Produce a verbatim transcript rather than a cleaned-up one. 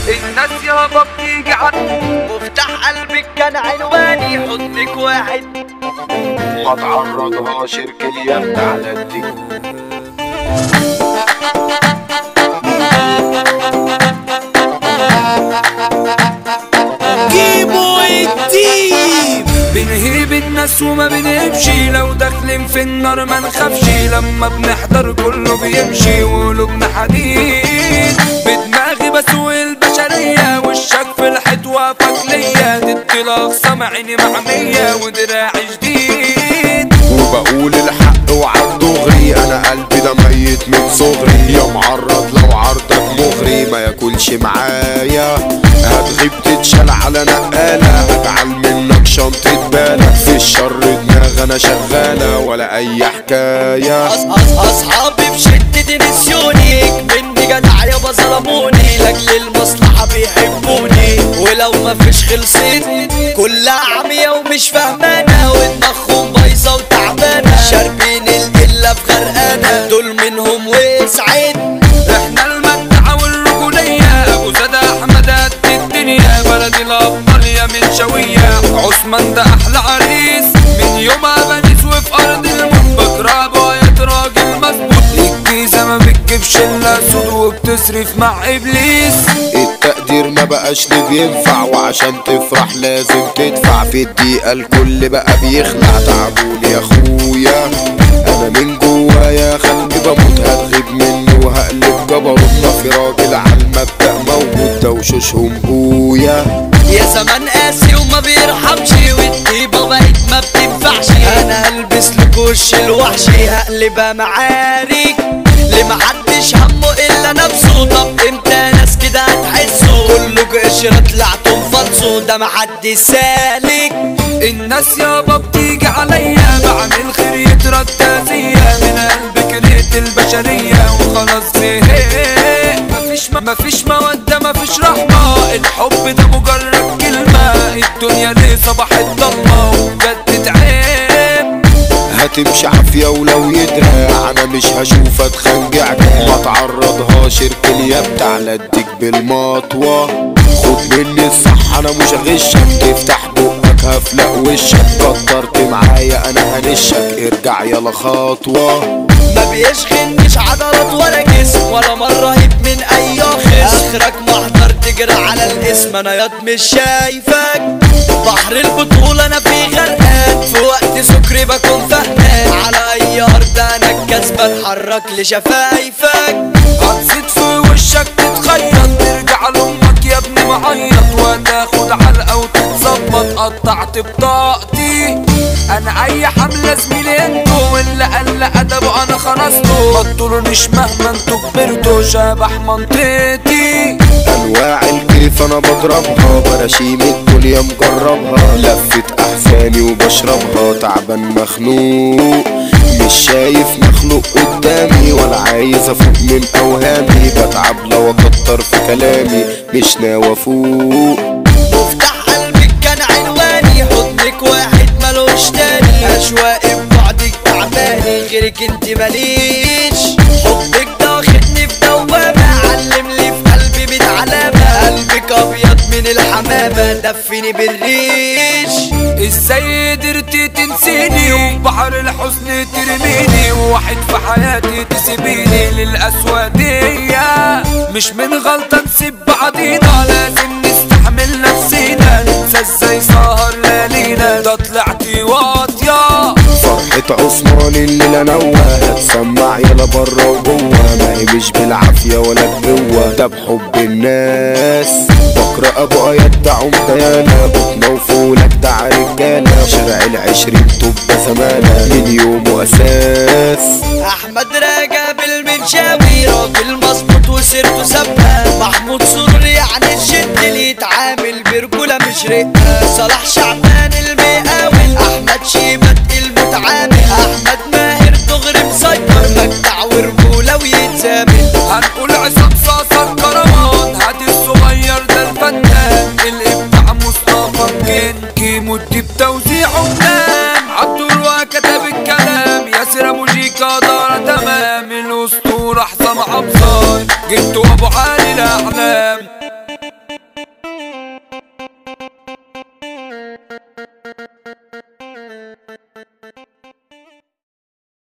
الناس يابا بتيجي عن مفتاح قلبك كان عنواني حضنك واحد ما تعرضهاش الكلية على الدين. جيبوا الديب بنهيب الناس وما بنهبش، لو داخلين في النار ما نخافش، لما بنحضر كله بيمشي وقلوبنا حديد. بدماغي بسوق البشرية والشك في الحيط واقفك ليا، ضد الاخصام عيني معمية ودراعي جديد. وبقول الحق وعد دغري، انا قلبي ده ميت من صغري، يا معرض لو عرضك مغري ما ياكلش معايا. هتغيب تتشال على نقالة، هجعل منك شنطة بالك، في الشر دماغ انا شغالة ولا اي حكاية. اصحابي بشدة نسيوني مني جدع يابا ظلموني، لاجل المصلحة بيحبوني ولو مفيش خلصت كلها عمية ومش فاهمانة، ودماغهم بايظة وتعبانة، شاربين القلة في غرقانة، دول منهم وسعين. احنا المجدعة والرجولية، ابو زاد احمد قد الدنيا، بلدي الابطال يا منشوية، عثمان ده احلى عريس من يومها بنيس، وفي ارض الموت بكره بايت راجل مظبوط. الجيزة ما بتجيبش الا سود وبتصرف مع ابليس، التقدير ما بقاش ليه بينفع، وعشان تفرح لازم تدفع، في الدقيقة الكل بقى بيخلع. تعبوني يا اخويا انا من جوايا خلقي بموت، هتغيب مني وهقلب جبروتنا، في راجل عالمبدأ موجود ده وشوشهم بويا. يا زمان قاسي وما بيرحمش، والطيبة بقت ما بتنفعش، انا هلبس لك وش الوحشي هقلبها معارك، اللي محدش همه الا نفسه. طب امتى ناس كده هتحسوا كله قشرة طلعتم فلسوا، ده محدش سالك. الناس يابا بتيجي عليا بعمل خير يترد تأذية، من قلب كرهت البشرية وخلاص زهقت. مفيش مفيش مودة مفيش رحمة، الحب ده مجرد كلمة، الدنيا ليه صباحت ضلمة وبجد تعب. هتمشي عافية ولو يدرع انا مش هشوف اتخنجعك، ما تعرضهاش الكلية بتاع اديك بالمطوة. خد مني الصح انا مش هغشك، تفتح بقك هفلق وشك، كترت معايا انا هنشك، ارجع يلا خطوة. ما بيشغلنيش عضلات ولا جسم، ولا مرة هيب من اي خصم، اخرك محضر تجري على الاسم، انا ياض مش شايفك. بحر البطولة انا في غرقان، في وقت سكري بكون فهمان، على اي ارض انا الكسبان، حرك لشفايفك. هتصيد في وشك تتخيط، ترجع لامك يا ابني معيط، وتاخد علقة وتتظبط، قطعت بطاقتي انا اي حملة زميلي انتو، واللي قل ادبه انا خرسته، ما تطولونيش مهما انتو كبرتوا، شبح منطقتي. انواع الكيف انا بضربها، براشيم الدنيا مجربها، لفت احزاني وبشربها، تعبان مخنوق مش شايف مخلوق قدامي، ولا عايز افوق من اوهامي، بتعب لو اكتر في كلامي مش ناوي افوق. مفتاح قلبك كان عنواني، حضنك واحد ملوش تاني، اشواقي ببعدك تعباني، غيرك انت ماليش. حبك ده واخدني في دوامة، علم لي في قلبي ميت علامة، قلبك ابيض من الحمامة، دفني بالريش. ازاي قدرتي تنسيني وبحر الحزن ترميني، وواحد في حياتي تسيبيني للأسودية، مش من غلطة نسيب بعضينا، لازم نستحمل نفسينا، ننسى ازاي سهر ليالينا، ده طلعتي واطية. فرحة عثمان الليلة نوة، هتسمع يلا برا وجوه، ما هي مش بالعافية ولا بقوة، ده بحب الناس. بكرة ابو اياد ده عمدانة، بطنة وفولك ده رجالة، شارع العشرين تبقى زمانة، من يوم واساس. احمد راجب المنشاوي راجل مظبوط وسيرته ثابتة، محمود سرور يعني الجد اللي يتعامل برجولة مش رقة، صلاح شعبان المقاول، احمد شيبات المتعامل، احمد ماهر دغري مسيطر، مجدع ورجولة ويتزامل. هنقول عصام صاصة كرمان، هادي الصغير ده الفنان، الابداع مصطفى كنكي مدي بتوزيعه بنام، عبد الواحد كتب الكلام، ياسر ابو جيكا دار تمام، الاسطورة حسام عبصار جبتوا ابو عاد.